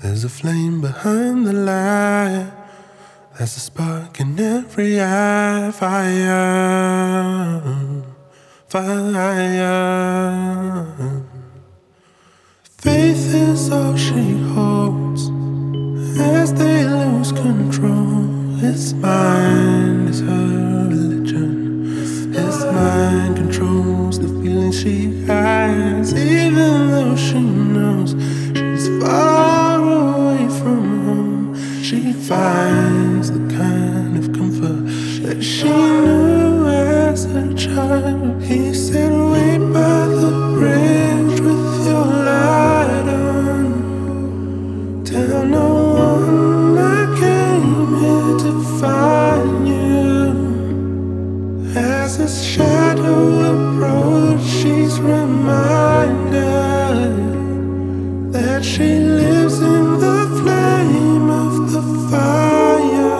There's a flame behind the light. There's a spark in every eye. Fire, fire. Faith is all she holds as they lose control. His mind is her religion. His mind controls the feelings she has, even though she knows she's far away from home. She finds the kind of comfort that she knew as a child. He said, wait by the bridge with your light on. Tell no one I came here to find you. As his shadow approaches, she's reminded that she lives in the flame of the fire.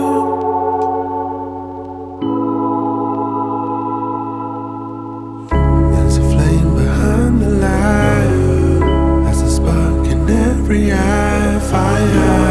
There's a flame behind the light. There's a spark in every eye. Fire.